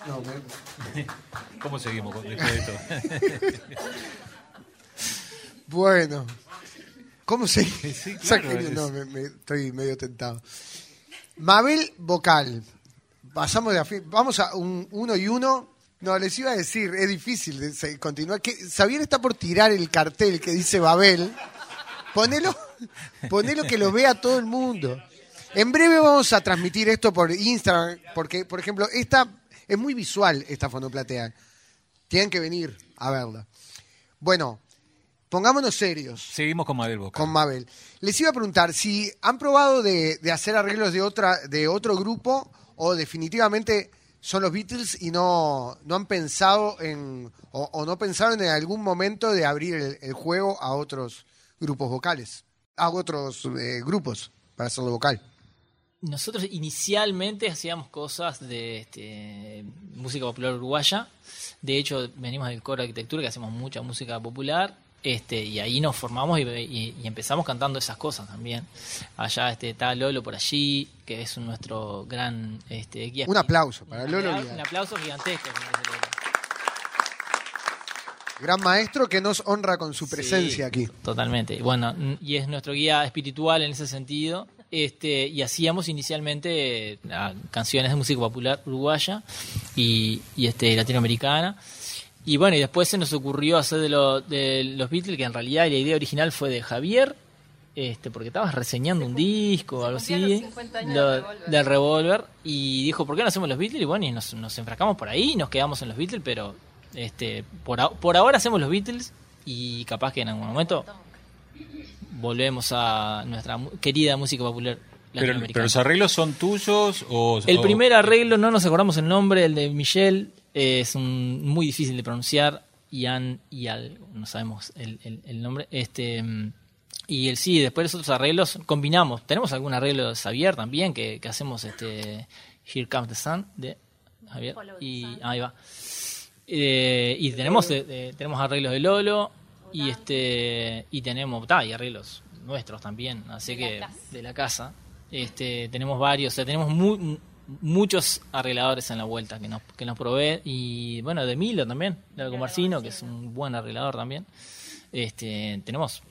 No, ¿Cómo seguimos con después de esto? Bueno, ¿cómo se...? Sí, claro, No, estoy medio tentado. Mabel vocal. Pasamos vamos a un 1 y 1. No, les iba a decir, es difícil continuar. Xavier está por tirar el cartel que dice Babel. Ponelo que lo vea todo el mundo. En breve vamos a transmitir esto por Instagram, porque, por ejemplo, esta es muy visual, esta fonoplatea. Tienen que venir a verla. Bueno, pongámonos serios. Seguimos con Mabel vocal. Con Mabel. Les iba a preguntar si han probado de hacer arreglos de otro grupo o definitivamente son los Beatles y no han pensado o no pensaron en algún momento de abrir el juego a otros grupos vocales, a otros grupos para hacerlo vocal. Nosotros inicialmente hacíamos cosas de música popular uruguaya. De hecho, venimos del coro de arquitectura, que hacemos mucha música popular. Y ahí nos formamos y empezamos cantando esas cosas también. Allá está Lolo por allí, que es nuestro gran guía. Un aplauso para Lolo. Un aplauso gigantesco. Gran maestro que nos honra con su presencia aquí. Totalmente. Bueno, y es nuestro guía espiritual en ese sentido. Y hacíamos inicialmente canciones de música popular uruguaya y latinoamericana. Y bueno, y después se nos ocurrió hacer de los Beatles, que en realidad la idea original fue de Javier, porque estabas reseñando un disco o algo así, del Revolver, y dijo, ¿por qué no hacemos los Beatles? Y bueno, y nos enfrascamos por ahí, nos quedamos en los Beatles, pero por ahora hacemos los Beatles, y capaz que en algún momento volvemos a nuestra querida música popular latinoamericana. ¿Pero los arreglos son tuyos? El primer arreglo, no nos acordamos el nombre, el de Michel, es muy difícil de pronunciar, Ian y no sabemos el nombre. Y después los otros arreglos combinamos. Tenemos algún arreglo de Xavier también, que hacemos Here Comes the Sun de Javier. Y ahí va. Y tenemos arreglos de Lolo y tenemos y arreglos nuestros también, así que de la casa. Tenemos varios, o sea, tenemos muchos arregladores en la vuelta que nos provee, y bueno, de Milo también, de Algo Marcino, que es un buen arreglador también. Tenemos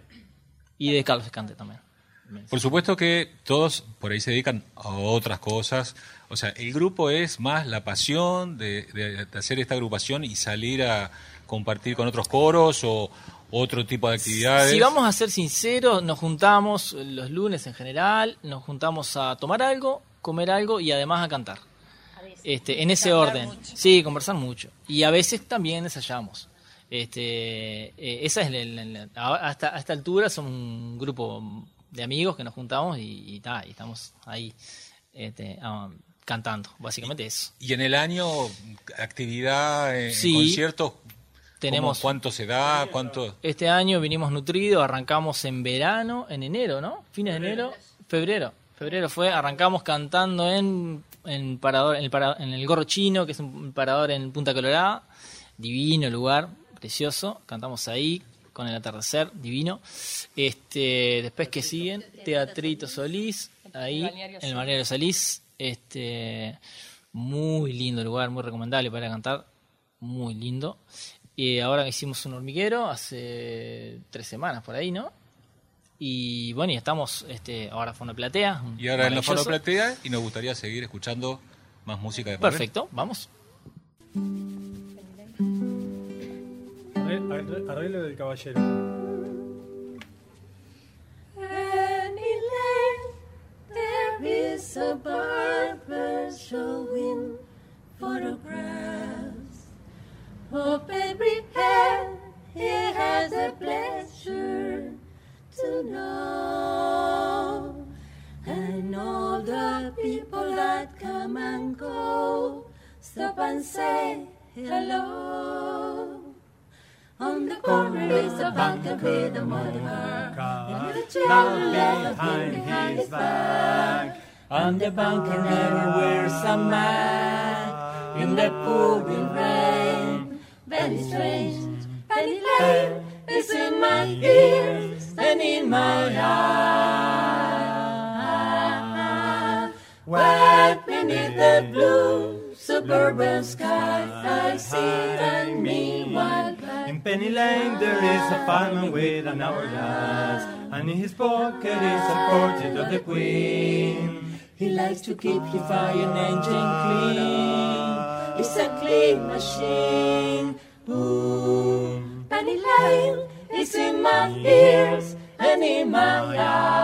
y de Carlos Escante también. Por supuesto que todos por ahí se dedican a otras cosas. O sea, el grupo es más la pasión de hacer esta agrupación y salir a compartir con otros coros o otro tipo de actividades. Si vamos a ser sinceros, nos juntamos los lunes en general, nos juntamos a tomar algo, comer algo y además a cantar. En ese orden. Mucho. Sí, conversar mucho. Y a veces también ensayamos. Esa es hasta esta altura somos un grupo de amigos que nos juntamos y estamos ahí cantando, básicamente eso. ¿Y en el año actividad en conciertos? Tenemos, ¿Cuánto se da? ¿Cuánto? Este año vinimos nutridos, arrancamos en verano, en enero, ¿no? Fines de enero, febrero arrancamos cantando en parador, en el Gorro Chino, que es un parador en Punta Colorada, divino lugar, precioso, cantamos ahí con el atardecer, divino. Después que siguen, Teatrito Solís, ahí en el Balneario Solís, muy lindo lugar, muy recomendable para cantar, muy lindo. Y ahora hicimos un hormiguero hace 3 semanas por ahí, ¿no? Y bueno, y estamos ahora Fonoplatea. Y ahora en la Fonoplatea, y nos gustaría seguir escuchando más música de Mabel. Perfecto, vamos. Arreglo del caballero. Any lane there is a barber showing photographs of every hair he has a pleasure to know, and all the people that come and go stop and say hello. On the corner is a banker with a mother and a child behind his back. On the banker never wears a man in the pouring rain. Very strange, any lane is in my ears and in my eyes. Where beneath the blue suburban sky. I sit and meanwhile In Penny Lane there is a fireman with an hourglass, and in his pocket is a portrait of the Queen. he likes to keep his fire engine clean. It's a clean machine. Ooh, Penny Lane is in my ears and in my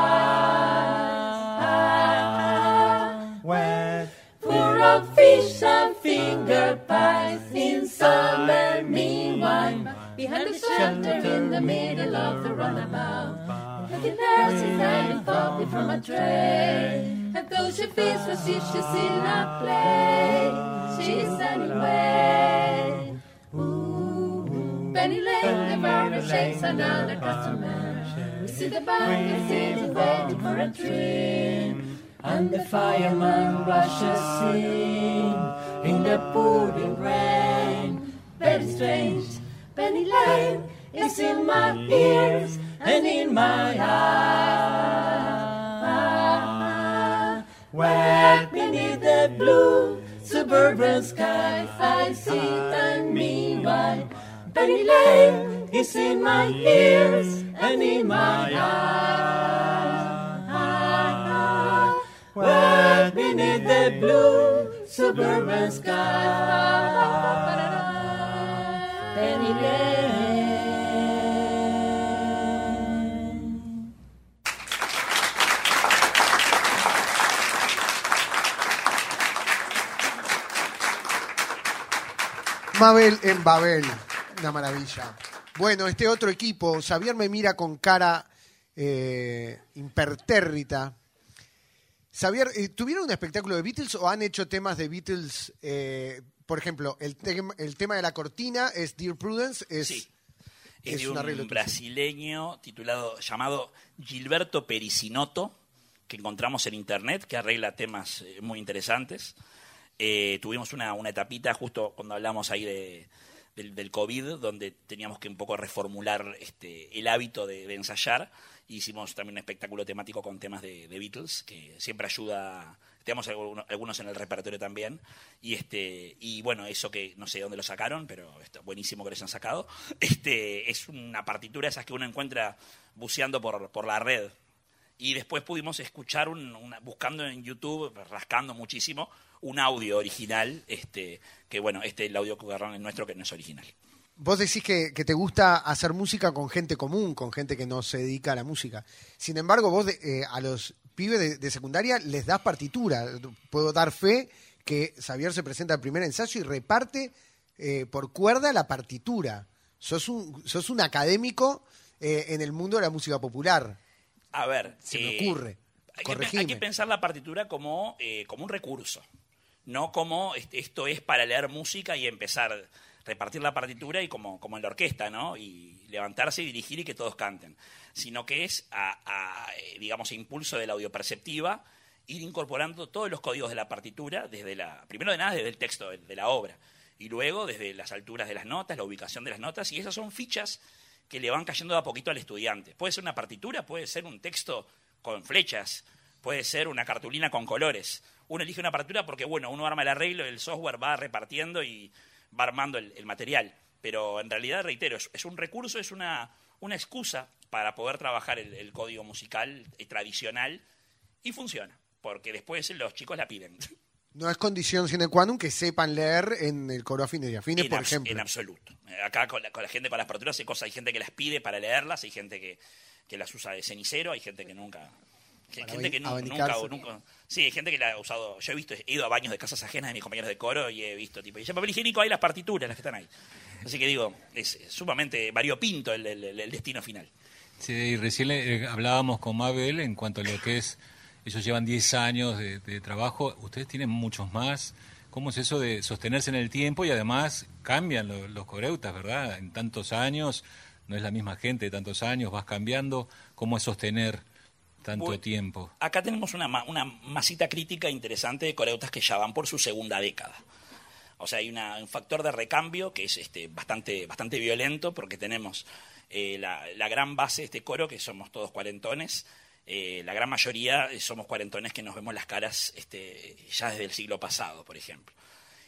eyes. Wet Full of fish and finger pies in summer meanwhile. Behind the shelter in the middle of the runabout. The nurse is having coffee from a tray. And though she feels facetious in a play, she's anyway. Ooh, Penny Lane, the barber shakes another customer. We see the banker sitting waiting for a train. And the fireman rushes in the pouring rain. Very strange, Penny Lane is in my ears and in my eyes. Where beneath the blue suburban sky, I sit and meanwhile, Penny Lane is in my ears and in my eyes. Where beneath the blue suburban sky, Penny Lane. Mabel en Babel, una maravilla. Bueno, este otro equipo, Xavier me mira con cara impertérrita. Xavier, ¿tuvieron un espectáculo de Beatles o han hecho temas de Beatles? Por ejemplo, el tema de la cortina es Dear Prudence. Sí, es de un brasileño llamado Gilberto Pericinotto, que encontramos en internet, que arregla temas muy interesantes. Tuvimos una etapita justo cuando hablamos ahí del COVID, donde teníamos que un poco reformular el hábito de ensayar. Hicimos también un espectáculo temático con temas de Beatles, que siempre ayuda. Tenemos algunos en el repertorio también. Y bueno, eso que no sé de dónde lo sacaron, pero está buenísimo que lo hayan sacado. Es una partitura esas que uno encuentra buceando por la red. Y después pudimos escuchar, buscando en YouTube, rascando muchísimo, un audio original, que bueno, el audio que agarraron es nuestro, que no es original. Vos decís que te gusta hacer música con gente común, con gente que no se dedica a la música. Sin embargo, vos a los pibes de secundaria les das partitura. Puedo dar fe que Xavier se presenta al primer ensayo y reparte por cuerda la partitura. Sos un académico en el mundo de la música popular. A ver, se me ocurre. Hay que pensar la partitura como un recurso, no como esto es para leer música y empezar repartir la partitura y como en la orquesta, ¿no? Y levantarse y dirigir y que todos canten, sino que es digamos, a impulso de la audioperceptiva, ir incorporando todos los códigos de la partitura, primero de nada desde el texto de la obra, y luego desde las alturas de las notas, la ubicación de las notas, y esas son fichas que le van cayendo de a poquito al estudiante. Puede ser una partitura, puede ser un texto con flechas, puede ser una cartulina con colores. Uno elige una partitura porque, bueno, uno arma el arreglo, el software va repartiendo y va armando el material. Pero en realidad, reitero, es un recurso, es una excusa para poder trabajar el código musical tradicional y funciona, porque después los chicos la piden. No es condición sine qua non que sepan leer en el coro afines y afines, por ejemplo. En absoluto. Acá con la gente con las partituras hay gente que las pide para leerlas, hay gente que las usa de cenicero, hay gente que nunca... Sí, hay gente que la ha usado. Yo he ido a baños de casas ajenas de mis compañeros de coro y he visto, y ya papel higiénico hay las partituras, las que están ahí. Así que digo, es sumamente variopinto el destino final. Sí, y recién hablábamos con Mabel en cuanto a lo que es, ellos llevan 10 años de trabajo, ustedes tienen muchos más. ¿Cómo es eso de sostenerse en el tiempo? Y además cambian los coreutas, ¿verdad? En tantos años, no es la misma gente de tantos años, vas cambiando. ¿Cómo es sostener tanto tiempo? Acá tenemos una masita crítica interesante de coreutas que ya van por su segunda década. O sea, hay un factor de recambio que es bastante violento, porque tenemos la gran base de este coro, que somos todos cuarentones. La gran mayoría somos cuarentones que nos vemos las caras ya desde el siglo pasado, por ejemplo.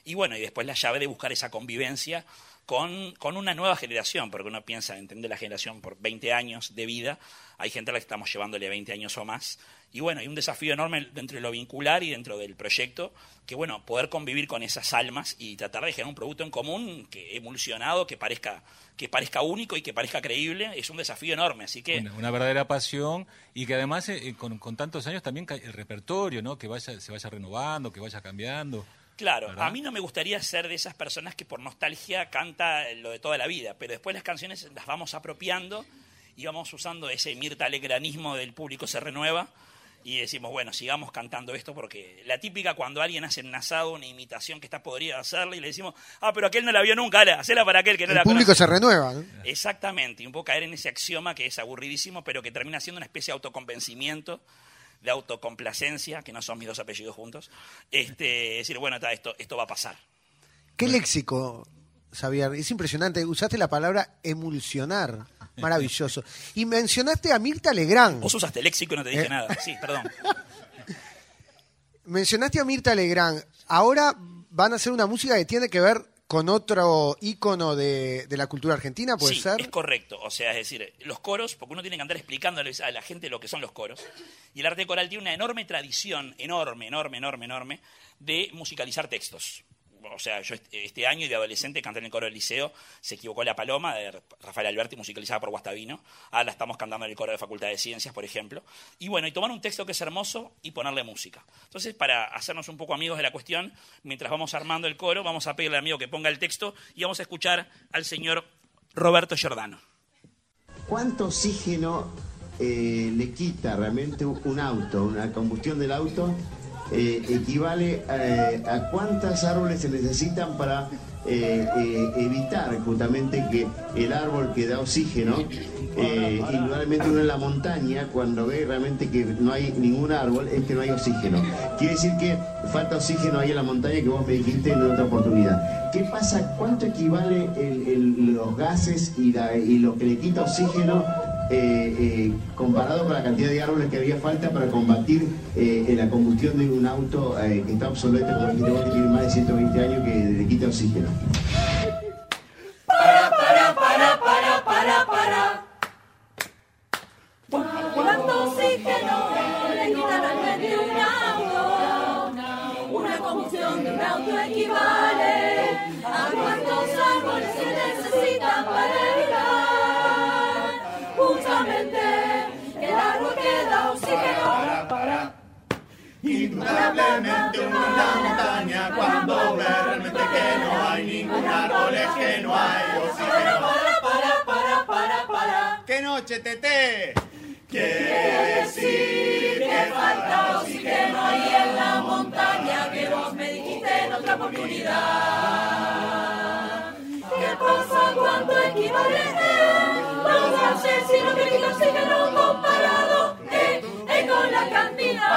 Y bueno, y después la llave de buscar esa convivencia con una nueva generación, porque uno piensa, entender la generación por 20 años de vida, hay gente a la que estamos llevándole 20 años o más, y bueno, hay un desafío enorme dentro de lo vincular y dentro del proyecto, que bueno, poder convivir con esas almas y tratar de generar un producto en común que emulsionado, que parezca único y que parezca creíble, es un desafío enorme, así que... Una verdadera pasión, y que además con tantos años también el repertorio, ¿no? Que se vaya renovando, que vaya cambiando. Claro, ¿verdad? a mí no me gustaría ser de esas personas que por nostalgia canta lo de toda la vida, pero después las canciones las vamos apropiando y vamos usando ese Mirta Legranismo del público se renueva y decimos, bueno, sigamos cantando esto, porque la típica cuando alguien hace un asado, una imitación que está podrida hacerla y le decimos, pero aquel no la vio nunca, hacela para aquel que no la conoce. El público se renueva, ¿no? Exactamente, y un poco caer en ese axioma que es aburridísimo, pero que termina siendo una especie de autoconvencimiento, de autocomplacencia, que no son mis dos apellidos juntos, decir, bueno, esto va a pasar. ¿Qué léxico, Xavier? Es impresionante. Usaste la palabra emulsionar. Maravilloso. Y mencionaste a Mirta Legrand. Vos usaste léxico y no te dije nada. Sí, perdón. Mencionaste a Mirta Legrand. Ahora van a hacer una música que tiene que ver con otro ícono de la cultura argentina, ¿puede sí, ser? Es correcto. O sea, es decir, los coros, porque uno tiene que andar explicándoles a la gente lo que son los coros, y el arte coral tiene una enorme tradición, enorme, de musicalizar textos. O sea, yo este año de adolescente canté en el coro del liceo Se equivocó la paloma, de Rafael Alberti, musicalizada por Guastavino. Ahora la estamos cantando en el coro de Facultad de Ciencias, por ejemplo. Y bueno, y tomar un texto que es hermoso y ponerle música. Entonces, para hacernos un poco amigos de la cuestión, mientras vamos armando el coro, vamos a pedirle al amigo que ponga el texto y vamos a escuchar al señor Roberto Giordano. ¿Cuánto oxígeno le quita realmente un auto, una combustión del auto? Equivale a cuántos árboles se necesitan para evitar justamente que el árbol que da oxígeno, indudablemente uno en la montaña, cuando ve realmente que no hay ningún árbol, es que no hay oxígeno. Quiere decir que falta oxígeno ahí en la montaña, que vos me dijiste en otra oportunidad. ¿Qué pasa? ¿Cuánto equivale los gases y lo que le quita oxígeno comparado con la cantidad de árboles que había falta para combatir la combustión de un auto que está obsoleto, como dijiste vos, que tiene más de 120 años, que le quita oxígeno? ¿Cuánto oxígeno le quita realmente un auto? Una combustión de un auto equivale a cuántos árboles se necesitan para evitar justamente que el árbol que da oxígeno. Indudablemente una montaña cuando ve realmente que no hay ningún árbol, es que no hay oxígeno. ¡Qué noche, Tete! Quiere decir que falta oxígeno ahí en la montaña que vos me dijiste en otra oportunidad. ¿Qué pasa cuando equivale los gases si no te quita oxígeno comparado con la cantidad?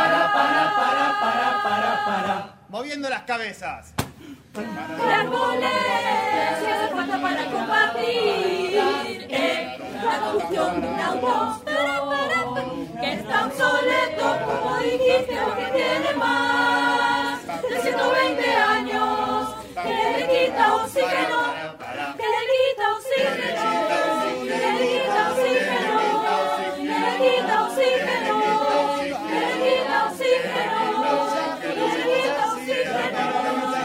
Para. Moviendo las cabezas. Árboles que hace falta para compartir la combustión de un auto que está obsoleto, como dijiste, porque tiene más de 120 años, que le quita oxígeno, que le quita oxígeno, que le quita oxígeno, que le quita oxígeno, que le quita oxígeno, que le quita oxígeno.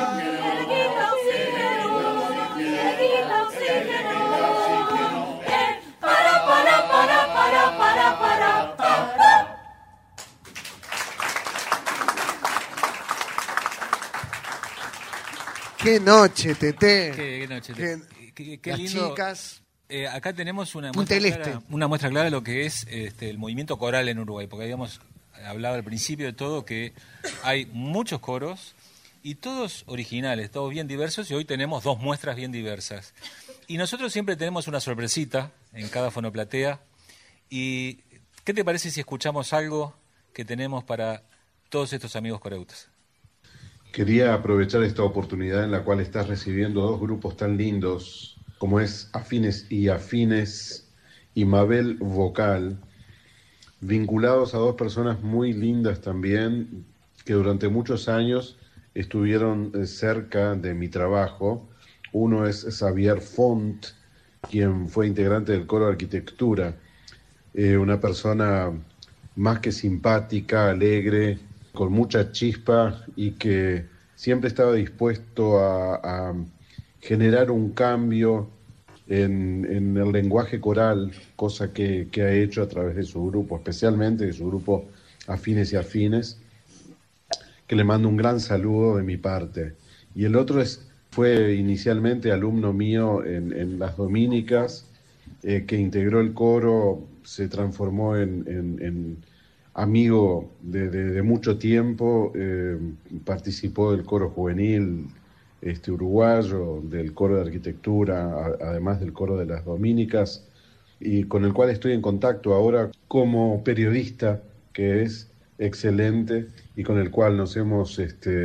¡Qué noche, Tete! Qué noche. Qué las lindo. chicas. Acá tenemos una Punta del muestra clara de lo que es el movimiento coral en Uruguay, porque habíamos hablado al principio de todo que hay muchos coros y todos originales, todos bien diversos, y hoy tenemos dos muestras bien diversas. Y nosotros siempre tenemos una sorpresita en cada fonoplatea. ¿Y qué te parece si escuchamos algo que tenemos para todos estos amigos coreutas? Quería aprovechar esta oportunidad en la cual estás recibiendo dos grupos tan lindos como es Afines y Mabel Vocal, vinculados a dos personas muy lindas también, que durante muchos años estuvieron cerca de mi trabajo. Uno es Xavier Font, quien fue integrante del coro de arquitectura, una persona más que simpática, alegre, con mucha chispa y que siempre estaba dispuesto a generar un cambio en el lenguaje coral, cosa que ha hecho a través de su grupo, especialmente de su grupo Afines y Afines, que le mando un gran saludo de mi parte. Y el otro fue inicialmente alumno mío en las Dominicas, que integró el coro, se transformó en amigo de mucho tiempo, participó del coro juvenil uruguayo, del coro de arquitectura, además del coro de las Dominicas, y con el cual estoy en contacto ahora como periodista, que es excelente, y con el cual nos hemos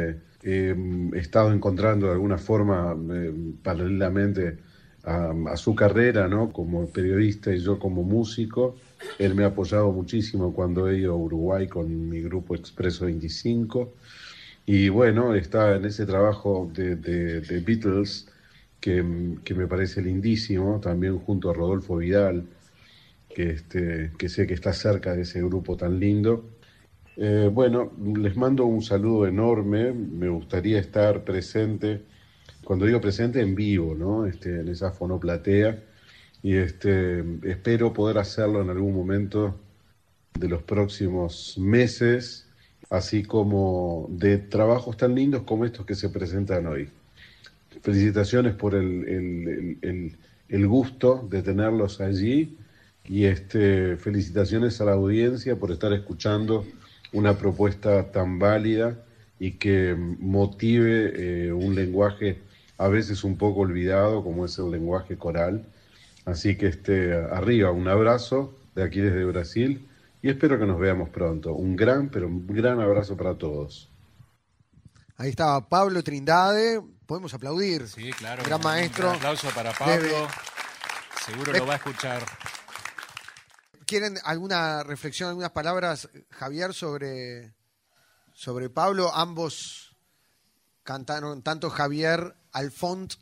estado encontrando de alguna forma paralelamente a su carrera, ¿no? Como periodista y yo como músico. Él me ha apoyado muchísimo cuando he ido a Uruguay con mi grupo Expreso 25. Y bueno, está en ese trabajo de Beatles que me parece lindísimo, también junto a Rodolfo Vidal, que sé que está cerca de ese grupo tan lindo. Bueno, les mando un saludo enorme. Me gustaría estar presente, cuando digo presente, en vivo, ¿no? En esa fonoplatea, y espero poder hacerlo en algún momento de los próximos meses, así como de trabajos tan lindos como estos que se presentan hoy. Felicitaciones por el gusto de tenerlos allí, y felicitaciones a la audiencia por estar escuchando una propuesta tan válida y que motive un lenguaje a veces un poco olvidado, como es el lenguaje coral. Así que arriba, un abrazo de aquí desde Brasil, y espero que nos veamos pronto. Un gran abrazo para todos. Ahí estaba Pablo Trindade, podemos aplaudir. Sí, claro. Gran maestro. Un aplauso para Pablo. Seguro lo va a escuchar. ¿Quieren alguna reflexión, algunas palabras, Javier, sobre Pablo? Ambos cantaron, tanto Javier Alfont,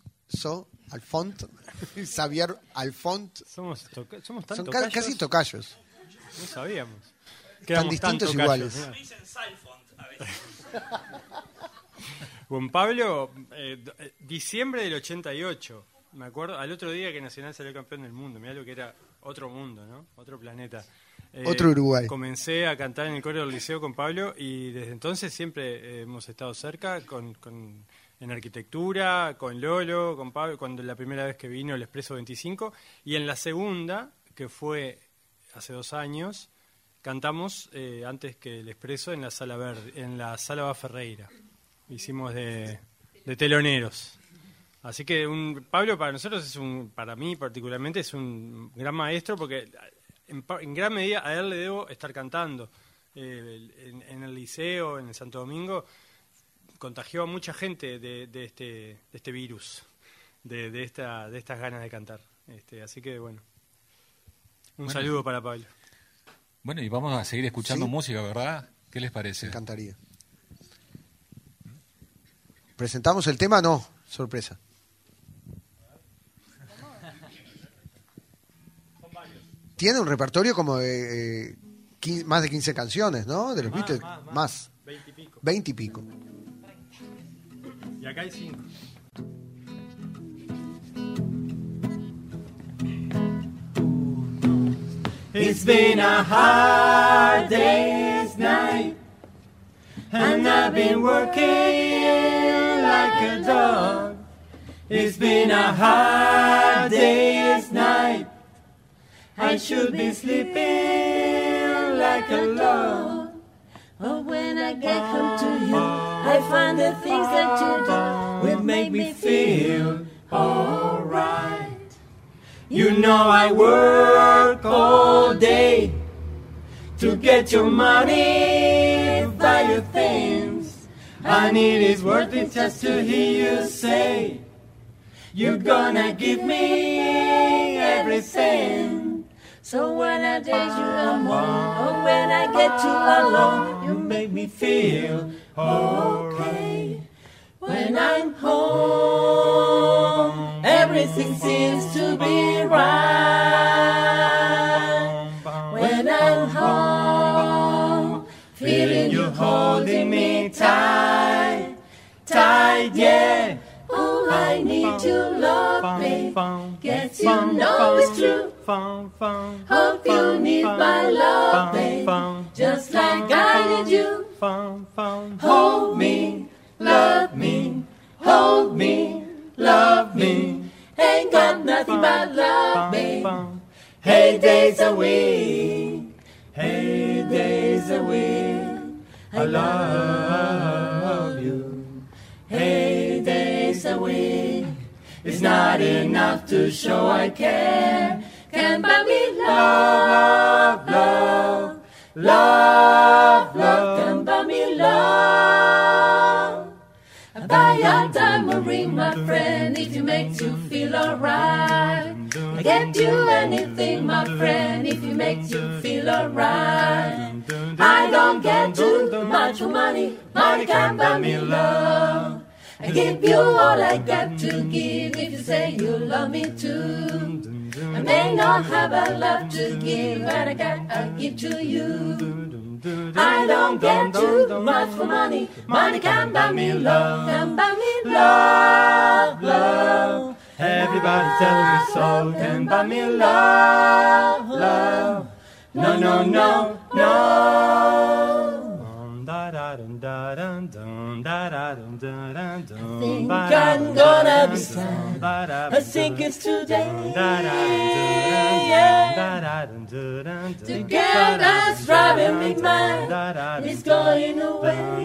Xavier Alfont. Somos tan son tocayos. casi tocayos. No sabíamos. Tan distintos iguales. Me dicen Salfont a veces. Juan Pablo, diciembre del 88, me acuerdo, al otro día que Nacional salió campeón del mundo, mirá lo que era otro mundo, ¿no? Otro planeta. Otro Uruguay. Comencé a cantar en el coro del liceo con Pablo, y desde entonces siempre hemos estado cerca en arquitectura, con Lolo, con Pablo, cuando la primera vez que vino el Expreso 25, y en la segunda, que fue hace 2 años, cantamos antes que el Expreso en la Sala Verde, en la Sala Bá Ferreira. Hicimos de teloneros. Así que Pablo para nosotros para mí particularmente es un gran maestro, porque en gran medida a él le debo estar cantando. En el liceo, en el Santo Domingo, contagió a mucha gente de este virus, de estas ganas de cantar. Así que bueno, un saludo para Pablo. Bueno, y vamos a seguir escuchando música, ¿verdad? ¿Qué les parece? Me encantaría. ¿Presentamos el tema? No, sorpresa. Tiene un repertorio como de más de 15 canciones, ¿no? De los Beatles, más. 20 y pico. Y acá hay 5. It's been a hard day's night, and I've been working like a dog. It's been a hard day's night, I should be sleeping like a log. Oh, when I get home to you, I find the things that you do will make me feel alright. You know I work all day to get your money, buy your things, and it is worth it just to hear you say you're gonna give me everything. So when I days you come home, or when I get you alone, You make me feel okay. When I'm home, everything seems to be right. When I'm home, feeling you holding me tight, tight, yeah. Oh, I need your love, babe. Guess you know it's true. Hope you need my love, babe. Just like I need you. Hold me, love me, hold me, love me. Ain't got nothing but love, babe. Hey, days a week, hey, days a week. I love you. Hey, days a week. It's not enough to show I care. Can buy me love, love, love, love. Can buy me love. I buy a diamond ring, my friend, if it makes you feel alright. I get you anything, my friend, if it makes you feel alright. I don't get too much for money, money can buy me love. I give you all I got to give if you say you love me too. I may not have a lot to give, but I give to you. I don't get too much for money, money can buy me love, can buy me love, love. Everybody tell me so, can buy me love, love. No, no, no, no. I think I'm gonna be sad. I think it's today. Yeah. The girl that's driving me mad is going away.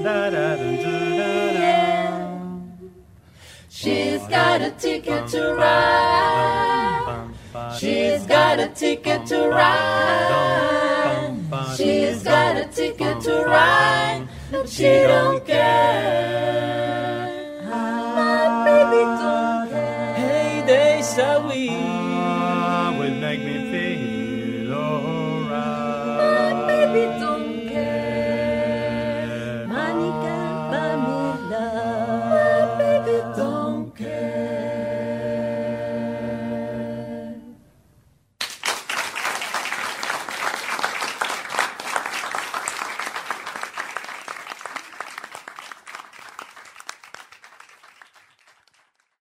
Yeah. She's got a ticket to ride. She's got a ticket to ride. She's got a ticket to ride. But she don't care.